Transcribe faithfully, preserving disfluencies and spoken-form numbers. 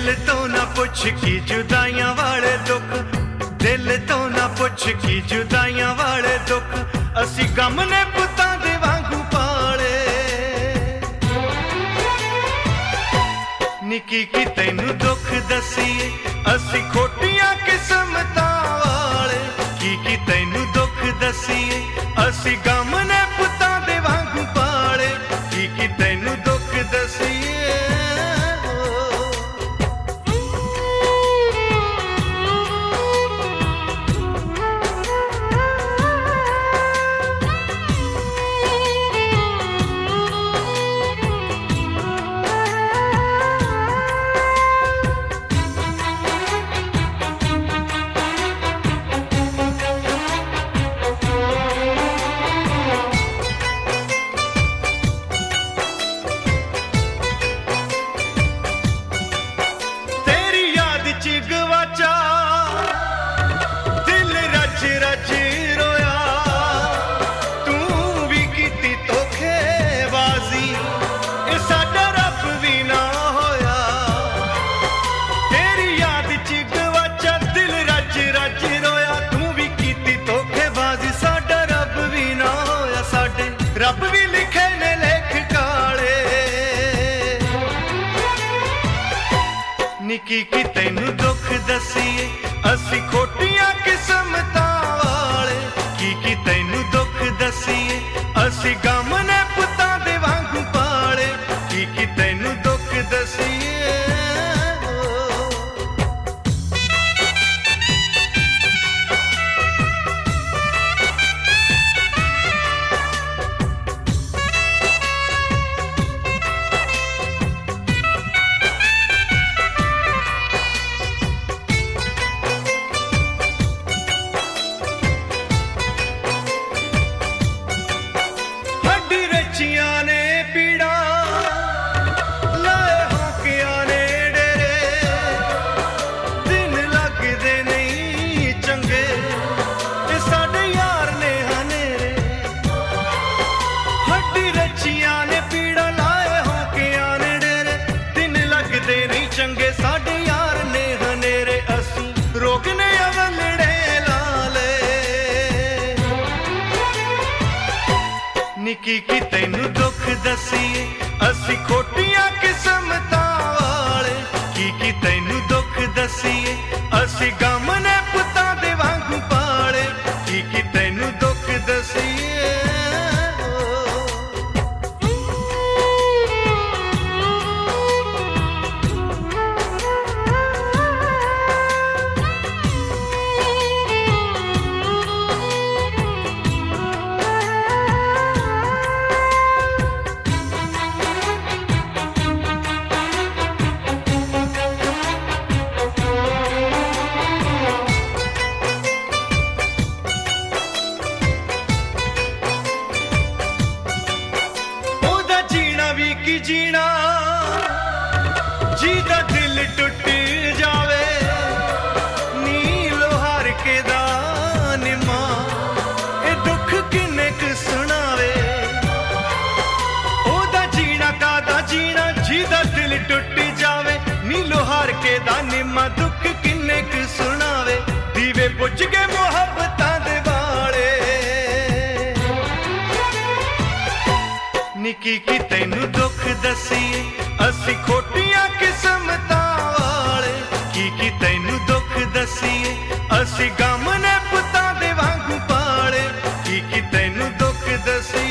दिल तो ना पुछ की जुदाइयां वाले दुख, दिल तो ना पुछ की जुदाइयां वाले दुख, असी गम ने पुतां दे वांगू पाले। निकी की तैनू दुख दसीए असी खोटियां किस्मतां वाले, की की तैनू दुख दसीए असी गम ने पुतां दे वांगू पाले, की की तैनू दुख दसीए। रब भी लिखे ने लेख काले। निकी की तैनू दुख दसीए असी खोटियां किस्मतां वाले, की की तैनू दुख दसीए असी गम ने पुतां दे वांगू पाले, की की तैनू दुख दसीए। ने पीड़ा लाए होकिया ने डेरे, दिन लगदे नहीं चंगे साडे यार ने हनेरे। हड्डी रचिया ने पीड़ा लाए होकिया ने डेरे, दिन लगदे नहीं चंगे साडे यार ने हनेरे। असी रोकने अवलड़े लाले। निकी की तैनू दुख दसीए असी खोटियां किस्मतां वाले, की की तैनू दुख दसीए असी गम ने पुतां दे वांगू पाले, की की तैनू दुख दसीए। की जीना जीदा दिल टुट जावे, नीलो हार के दानिमा ए दुख किन्ने क सुनावे। ओदा जीना कादा जीना जीदा दिल टुट जावे, नीलो हार के दानिमा दुख किन्ने क सुनावे। दीवे बुझ के मुहब्बतां दे वाले। निकी की तैनू दुख दसीए असी खोटियां किस्मतां वाले, की की तैनू दुख दसीए असी गम ने पुतां दे वांगू पाले, की की तैनू दुख दसीए।